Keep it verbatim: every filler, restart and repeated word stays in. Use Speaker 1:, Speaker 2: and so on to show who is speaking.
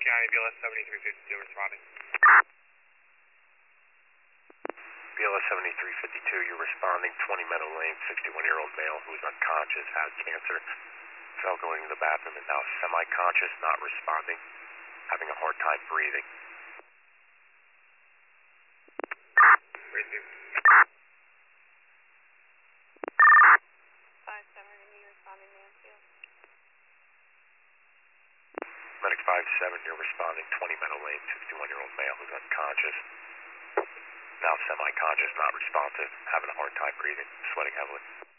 Speaker 1: County, B L S seventy-three fifty-two responding.
Speaker 2: B L S seventy-three fifty-two, you're responding, twenty Meadow Lane, sixty-one-year-old male who's unconscious, has cancer, fell going to the bathroom and now semi-conscious, not responding, having a hard time breathing.
Speaker 1: Receive.
Speaker 3: five seven, are you responding, Mansfield?
Speaker 2: Medic five seven, you're responding, twenty Meadow Lane, sixty-one-year-old male who's unconscious, now semi-conscious, not responsive, having a hard time breathing, sweating heavily.